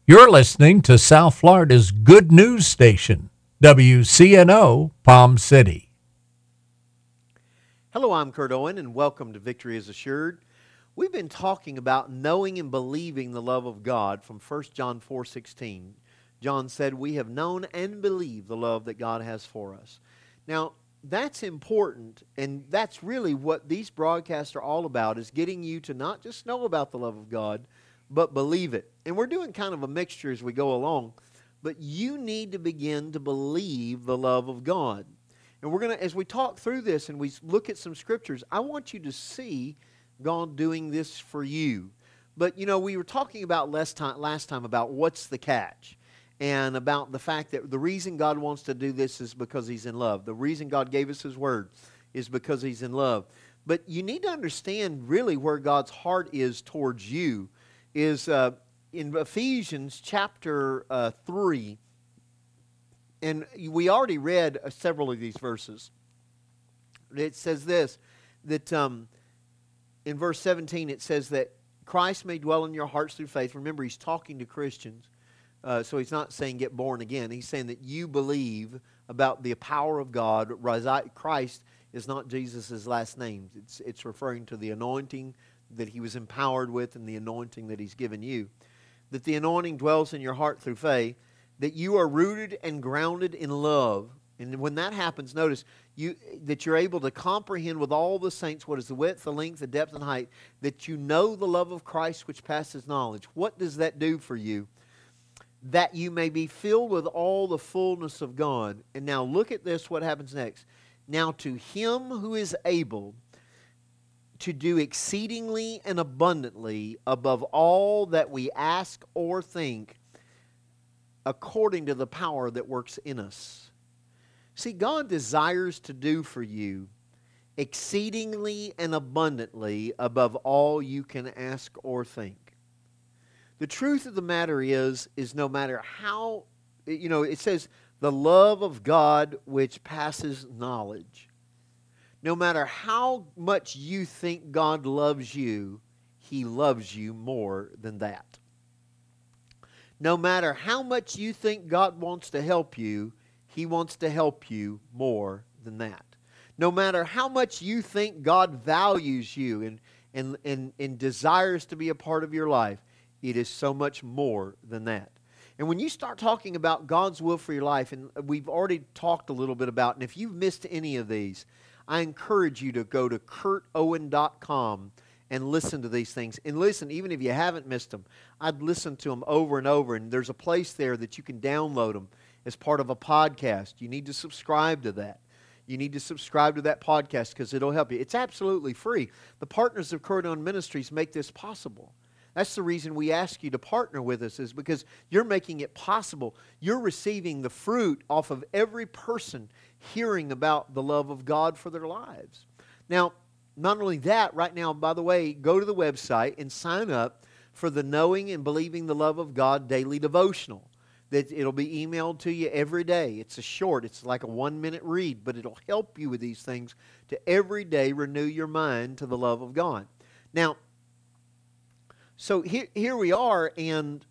You're listening to South Florida's good news station, WCNO Palm City. Hello, I'm Kurt Owen, and welcome to Victory is Assured. We've been talking about knowing and believing the love of God from 1 John 4:16. John said, "We have known and believed the love that God has for us." Now, that's important, and that's really what these broadcasts are all about, is getting you to not just know about the love of God, but believe it. And we're doing kind of a mixture as we go along, but you need to begin to believe the love of God. And we're going to, as we talk through this and we look at some scriptures, I want you to see God doing this for you. But, we were talking about last time about what's the catch, and about the fact that the reason God wants to do this is because He's in love. The reason God gave us His Word is because He's in love. But you need to understand really where God's heart is towards you is in Ephesians chapter 3. And we already read several of these verses. It says this, that in verse 17 it says that Christ may dwell in your hearts through faith. Remember, he's talking to Christians. So he's not saying get born again. He's saying that you believe about the power of God. Christ is not Jesus' last name. It's referring to the anointing that he was empowered with and the anointing that he's given you. That the anointing dwells in your heart through faith. That you are rooted and grounded in love. And when that happens, notice that you're able to comprehend with all the saints what is the width, the length, the depth, and height. That you know the love of Christ which passes knowledge. What does that do for you? That you may be filled with all the fullness of God. And now look at this, what happens next. Now to Him who is able to do exceedingly and abundantly above all that we ask or think, according to the power that works in us. See, God desires to do for you exceedingly and abundantly above all you can ask or think. The truth of the matter is no matter how, it says the love of God which passes knowledge. No matter how much you think God loves you, He loves you more than that. No matter how much you think God wants to help you, He wants to help you more than that. No matter how much you think God values you and desires to be a part of your life, it is so much more than that. And when you start talking about God's will for your life, and we've already talked a little bit about, and if you've missed any of these, I encourage you to go to kurtowen.com and listen to these things. And listen, even if you haven't missed them, I'd listen to them over and over. And there's a place there that you can download them as part of a podcast. You need to subscribe to that. You need to subscribe to that podcast because it'll help you. It's absolutely free. The partners of Kurt Owen Ministries make this possible. That's the reason we ask you to partner with us, is because you're making it possible. You're receiving the fruit off of every person hearing about the love of God for their lives. Now, not only that, right now, by the way, go to the website and sign up for the Knowing and Believing the Love of God Daily Devotional. That it'll be emailed to you every day. It's like a 1-minute read, but it'll help you with these things to every day renew your mind to the love of God. Now, so here we are, and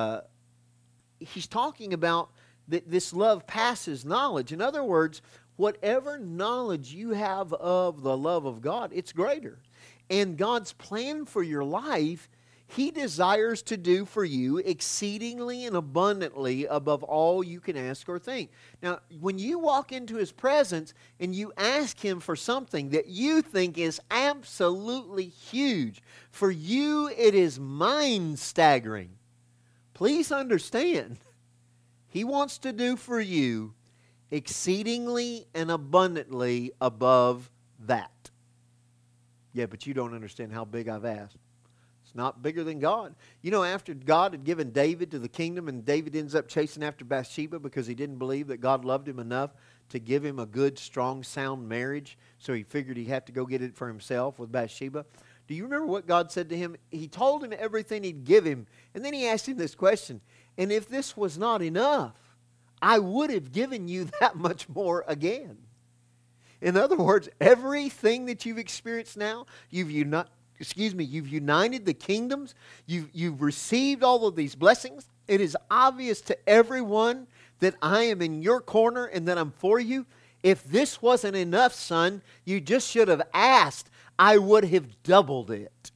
he's talking about that this love passes knowledge. In other words, whatever knowledge you have of the love of God, it's greater. And God's plan for your life, He desires to do for you exceedingly and abundantly above all you can ask or think. Now, when you walk into His presence and you ask Him for something that you think is absolutely huge, for you it is mind-staggering. Please understand, He wants to do for you exceedingly and abundantly above that. Yeah, but you don't understand how big I've asked. It's not bigger than God. After God had given David to the kingdom, and David ends up chasing after Bathsheba because he didn't believe that God loved him enough to give him a good, strong, sound marriage, so he figured he'd have to go get it for himself with Bathsheba. Do you remember what God said to him? He told him everything He'd give him, and then He asked him this question, and if this was not enough, I would have given you that much more again. In other words, everything that you've experienced now, you've united the kingdoms, you've received all of these blessings, It is obvious to everyone that I am in your corner and that I'm for you. If this wasn't enough, son, you just should have asked. I would have doubled it.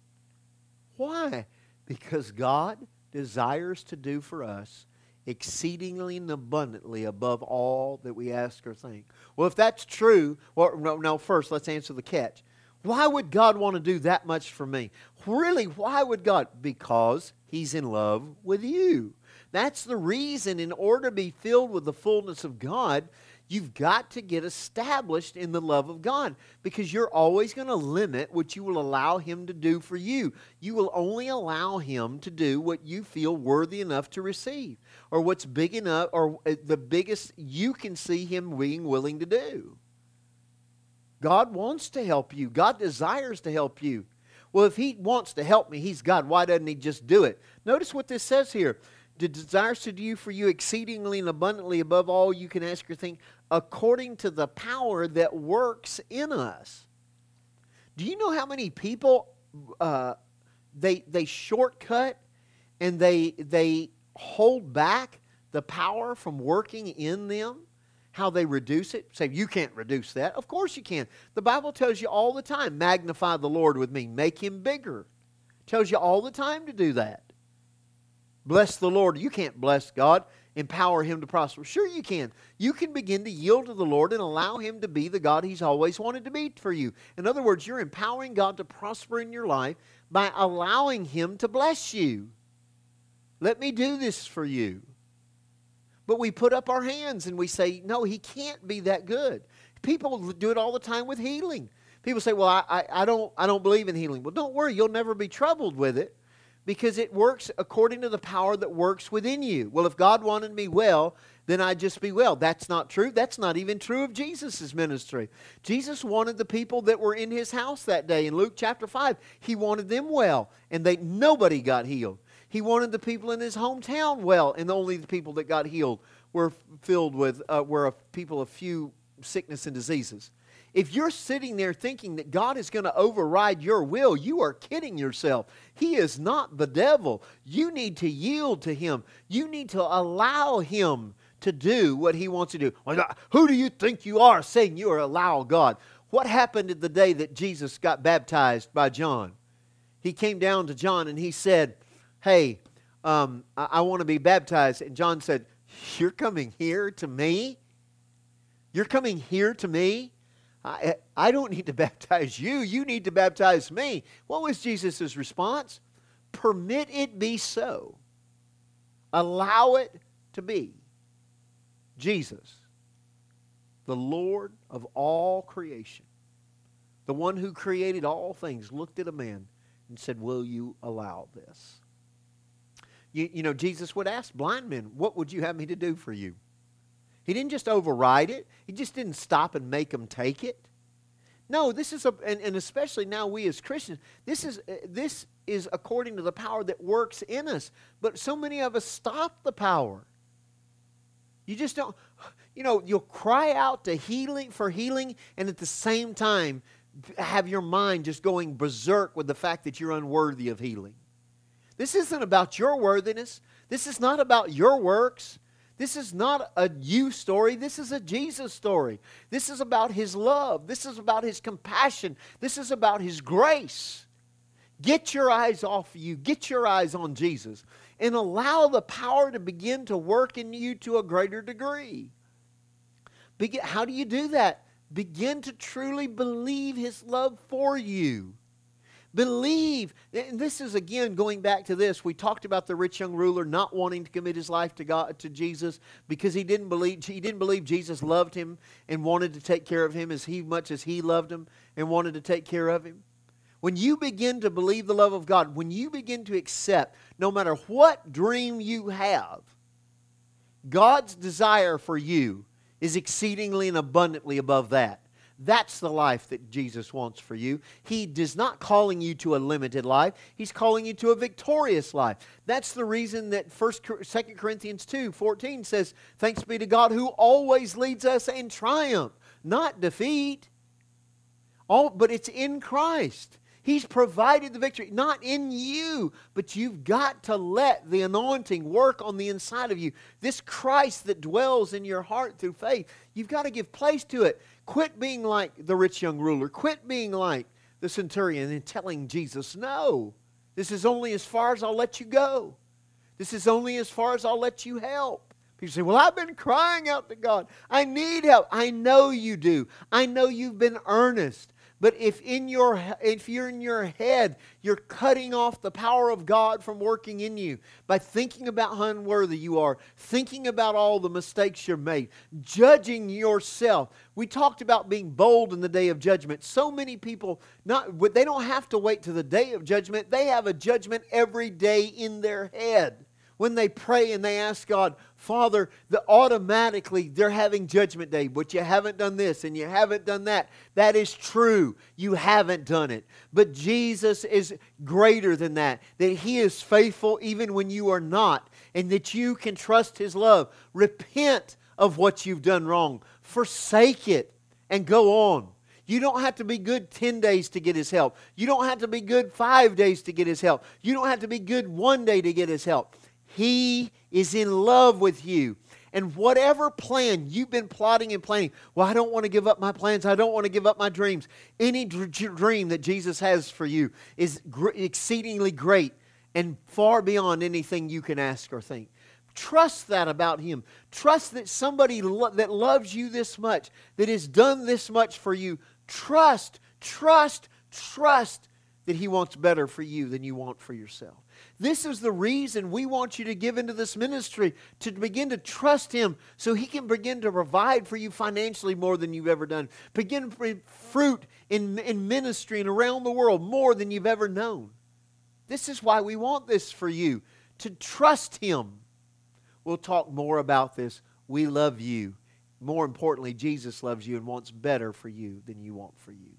Why? Because God desires to do for us exceedingly and abundantly above all that we ask or think. Well, if that's true, well, no, first let's answer the catch. Why would God want to do that much for me? Really, why would God? Because He's in love with you. That's the reason. In order to be filled with the fullness of God, you've got to get established in the love of God, because you're always going to limit what you will allow Him to do for you. You will only allow Him to do what you feel worthy enough to receive, or what's big enough, or the biggest you can see Him being willing to do. God wants to help you. God desires to help you. Well, if He wants to help me, He's God. Why doesn't He just do it? Notice what this says here. Desires to do for you exceedingly and abundantly above all you can ask or think, according to the power that works in us. Do you know how many people they shortcut and they hold back the power from working in them? How they reduce it? Say, you can't reduce that. Of course you can. The Bible tells you all the time, magnify the Lord with me, make Him bigger. Tells you all the time to do that. Bless the Lord. You can't bless God. Empower Him to prosper. Sure you can. You can begin to yield to the Lord and allow Him to be the God He's always wanted to be for you. In other words, you're empowering God to prosper in your life by allowing Him to bless you. Let me do this for you. But we put up our hands and we say, no, He can't be that good. People do it all the time with healing. People say, well, I don't believe in healing. Well, don't worry. You'll never be troubled with it, because it works according to the power that works within you. Well, if God wanted me well, then I'd just be well. That's not true. That's not even true of Jesus' ministry. Jesus wanted the people that were in His house that day. In Luke chapter 5, He wanted them well, and nobody got healed. He wanted the people in His hometown well, and only the people that got healed were filled with, people of few sickness and diseases. If you're sitting there thinking that God is going to override your will, you are kidding yourself. He is not the devil. You need to yield to Him. You need to allow Him to do what He wants to do. Who do you think you are saying you are allow God? What happened the day that Jesus got baptized by John? He came down to John and he said, hey, I want to be baptized. And John said, you're coming here to me? You're coming here to me? I don't need to baptize you. You need to baptize me. What was Jesus' response? Permit it be so. Allow it to be. Jesus, the Lord of all creation, the one who created all things, looked at a man and said, will you allow this? You know, Jesus would ask blind men, what would you have me to do for you? He didn't just override it. He just didn't stop and make them take it. No, this is, and especially now we as Christians, this is according to the power that works in us. But so many of us stop the power. You just don't, you'll cry out to for healing, and at the same time have your mind just going berserk with the fact that you're unworthy of healing. This isn't about your worthiness. This is not about your works. This is not a you story. This is a Jesus story. This is about His love. This is about His compassion. This is about His grace. Get your eyes off of you. Get your eyes on Jesus. And allow the power to begin to work in you to a greater degree. How do you do that? Begin to truly believe His love for you. Believe. And this is, again, going back to this. We talked about the rich young ruler not wanting to commit his life to Jesus because he didn't believe Jesus loved him and wanted to take care of him as much as he loved him and wanted to take care of him. When you begin to believe the love of God, when you begin to accept, no matter what dream you have, God's desire for you is exceedingly and abundantly above that. That's the life that Jesus wants for you. He is not calling you to a limited life. He's calling you to a victorious life. That's the reason that 2 Corinthians 2:14 says, thanks be to God who always leads us in triumph, not defeat. But it's in Christ. He's provided the victory, not in you, but you've got to let the anointing work on the inside of you. This Christ that dwells in your heart through faith, you've got to give place to it. Quit being like the rich young ruler. Quit being like the centurion and telling Jesus, no, this is only as far as I'll let you go. This is only as far as I'll let you help. People say, well, I've been crying out to God. I need help. I know you do. I know you've been earnest. But if you're in your head, you're cutting off the power of God from working in you by thinking about how unworthy you are, thinking about all the mistakes you've made, judging yourself. We talked about being bold in the day of judgment. So many people, they don't have to wait to the day of judgment. They have a judgment every day in their head. When they pray and they ask God, Father, automatically they're having judgment day, but you haven't done this and you haven't done that. That is true. You haven't done it. But Jesus is greater than that He is faithful even when you are not, and that you can trust His love. Repent of what you've done wrong. Forsake it and go on. You don't have to be good 10 days to get His help. You don't have to be good 5 days to get His help. You don't have to be good 1 day to get His help. He is in love with you. And whatever plan you've been plotting and planning, well, I don't want to give up my plans. I don't want to give up my dreams. Any dream that Jesus has for you is exceedingly great and far beyond anything you can ask or think. Trust that about Him. Trust that somebody that loves you this much, that has done this much for you, trust that He wants better for you than you want for yourself. This is the reason we want you to give into this ministry, to begin to trust Him so He can begin to provide for you financially more than you've ever done. Begin fruit in ministry and around the world more than you've ever known. This is why we want this for you, to trust Him. We'll talk more about this. We love you. More importantly, Jesus loves you and wants better for you than you want for you.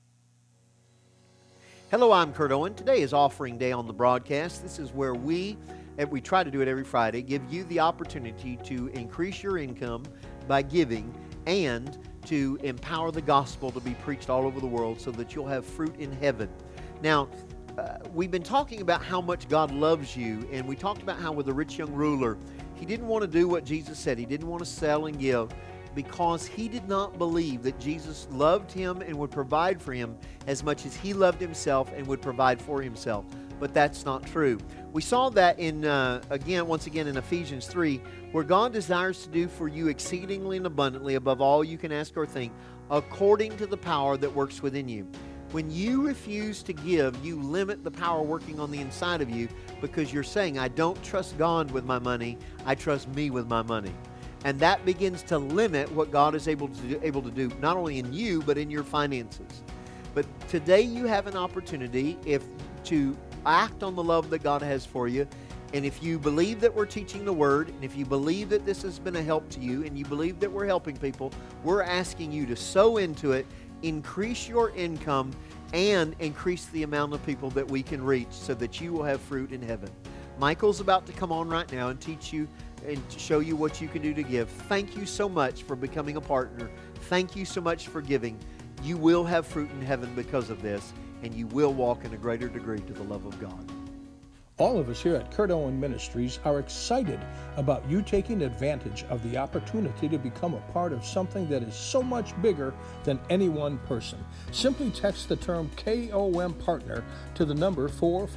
Hello, I'm Kurt Owen. Today is Offering Day on the broadcast. This is where we try to do it every Friday, give you the opportunity to increase your income by giving and to empower the gospel to be preached all over the world so that you'll have fruit in heaven. Now, we've been talking about how much God loves you, and we talked about how with the rich young ruler, he didn't want to do what Jesus said. He didn't want to sell and give, because he did not believe that Jesus loved him and would provide for him as much as he loved himself and would provide for himself. But that's not true. We saw that once again in Ephesians 3, where God desires to do for you exceedingly and abundantly above all you can ask or think, according to the power that works within you. When you refuse to give, you limit the power working on the inside of you, because you're saying, I don't trust God with my money, I trust me with my money. And that begins to limit what God is able to do, not only in you, but in your finances. But today you have an opportunity to act on the love that God has for you. And if you believe that we're teaching the Word, and if you believe that this has been a help to you, and you believe that we're helping people, we're asking you to sow into it, increase your income, and increase the amount of people that we can reach so that you will have fruit in heaven. Michael's about to come on right now and teach you and to show you what you can do to give. Thank you so much for becoming a partner. Thank you so much for giving. You will have fruit in heaven because of this, and you will walk in a greater degree to the love of God. All of us here at Kurt Owen Ministries are excited about you taking advantage of the opportunity to become a part of something that is so much bigger than any one person. Simply text the term KOM Partner to the number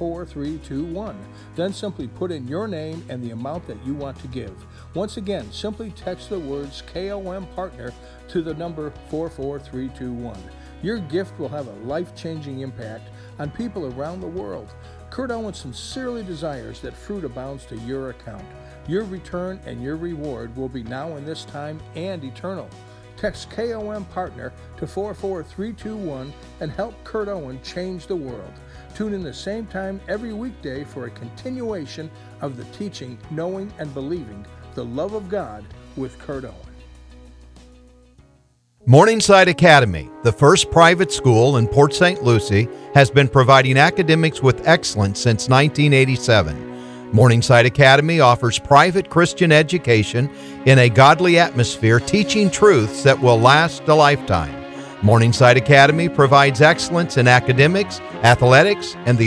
44321. Then simply put in your name and the amount that you want to give. Once again, simply text the words KOM Partner to the number 44321. Your gift will have a life-changing impact on people around the world. Kurt Owen sincerely desires that fruit abounds to your account. Your return and your reward will be now in this time and eternal. Text KOM Partner to 44321 and help Kurt Owen change the world. Tune in the same time every weekday for a continuation of the teaching, Knowing and Believing the Love of God with Kurt Owen. Morningside Academy, the first private school in Port St. Lucie, has been providing academics with excellence since 1987. Morningside Academy offers private Christian education in a godly atmosphere, teaching truths that will last a lifetime. Morningside Academy provides excellence in academics, athletics, and the